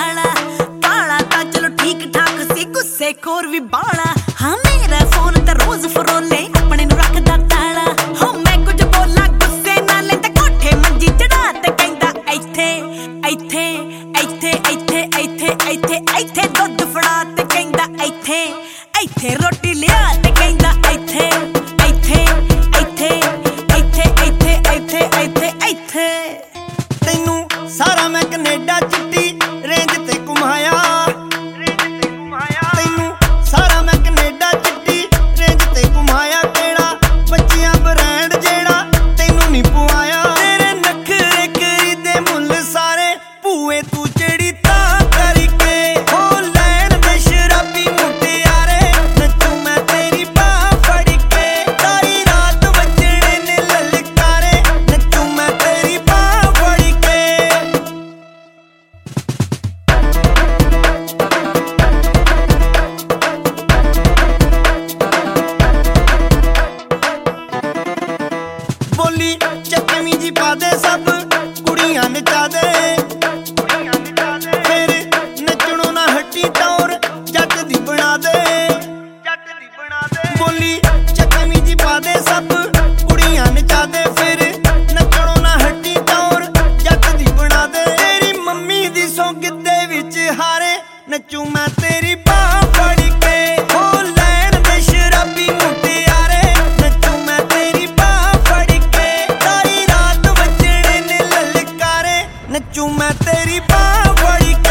काला काला ता चलो ठीक ठाक सी गुस्से खोर भी बाला हाँ मेरा फोन ते रोज फरोले अपने नू रखदा ताला हो मैं कुछ बोला गुस्से नाले ते कोठे मंजी चढ़ा ते कहंदा इत्थे इत्थे इत्थे इत्थे इत्थे इत्थे इत्थे दुध फड़ा ते कहंदा इत्थे इत्थे रोटी लिया ते कहंदा इत्थे इत्थे इत्थे इत्थे इत्थे इत्थे इत्थे इत्थे तैनू सारा मैं कनेडा चिट्टी रेंज ते घुमाया तैनू सारा मैं कनेडा चिट्टी रेंज ते घुमाया केड़ा बच्चियां ब्रांड जेड़ा तैनू नहीं पुआया तेरे नखरे खरीदे मुल सारे भूए तू जेड़ी तां करके हो लैन दे शराबी मुटियारे नचू मैं तेरी बाह फड़ के सारी रात बजने ने ललकारे नचू मैं तेरी बाह फड़ के बोली चकमी जी पा दे सब कुड़ियां नचा दे फिर नचणों ना हटी टौर जट दी बना दे बोली चकमी जी पा दे सब कुड़ियां नचा दे फिर नचणों ना हटी टौर जट दी बना दे तेरी मम्मी दी सौंगत दे विच हारे नचू मैं तेरी बाह फड़ के हो लैन दे शराबी मुटियारे नचू मैं तेरी बाह फड़ के सारी रात बजने ने ललकारे नचू मैं तेरी बाह फड़ के